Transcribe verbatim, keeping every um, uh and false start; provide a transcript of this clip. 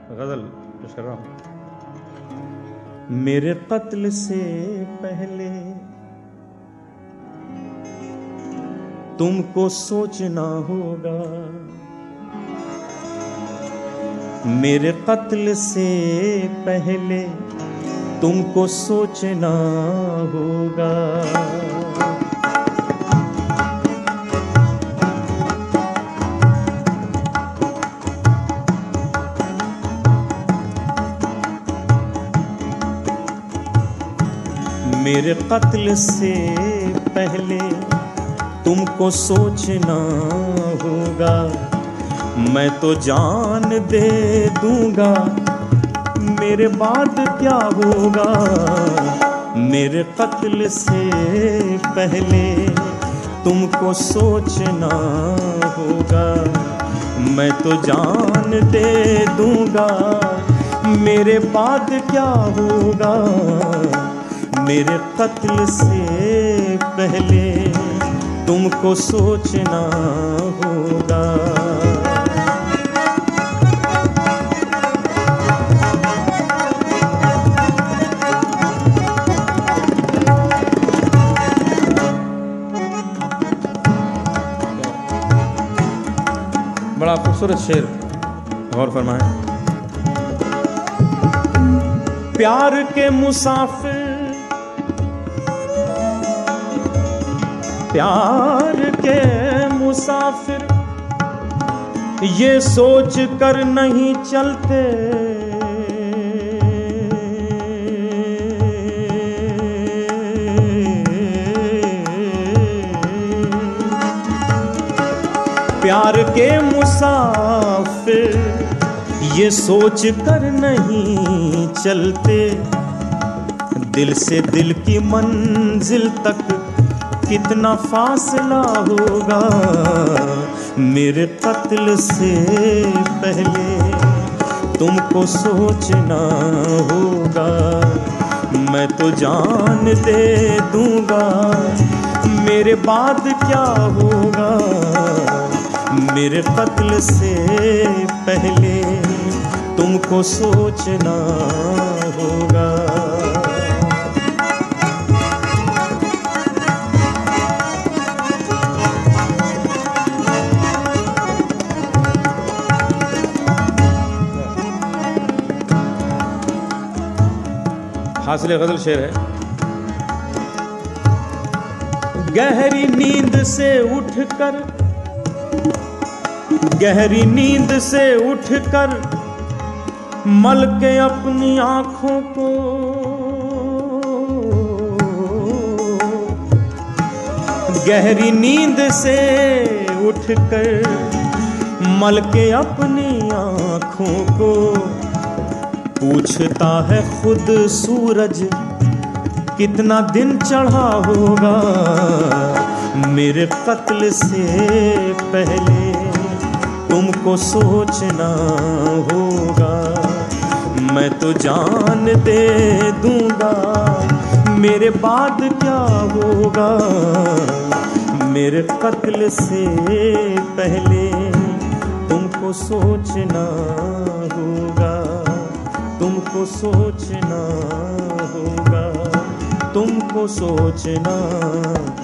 गजल पेश कर रहा हूं। मेरे कत्ल से पहले तुमको सोचना होगा, मेरे कत्ल से पहले तुमको सोचना होगा। मेरे कत्ल से पहले तुमको सोचना होगा, मैं तो जान दे दूंगा, मेरे बाद क्या होगा। मेरे कत्ल से पहले तुमको सोचना होगा, मैं तो जान दे दूंगा, मेरे बाद क्या होगा। मेरे कत्ल से पहले तुमको सोचना होगा। बड़ा खूबसूरत शेर, गौर फरमाएं। प्यार के मुसाफिर, प्यार के मुसाफिर ये सोच कर नहीं चलते, प्यार के मुसाफिर ये सोच कर नहीं चलते, दिल से दिल की मंजिल तक कितना फासला होगा। मेरे कत्ल से पहले तुमको सोचना होगा, मैं तो जान दे दूंगा, मेरे बाद क्या होगा। मेरे कत्ल से पहले तुमको सोचना होगा। हासिल गजल शेर है। गहरी नींद से उठकर, गहरी नींद से उठकर मल के अपनी आंखों को, गहरी नींद से उठकर मल के अपनी आंखों को, पूछता है खुद सूरज कितना दिन चढ़ा होगा। मेरे कत्ल से पहले तुमको सोचना होगा, मैं तो जान दे दूंगा, मेरे बाद क्या होगा। मेरे कत्ल से पहले तुमको सोचना होगा, तुमको सोचना होगा, तुमको सोचना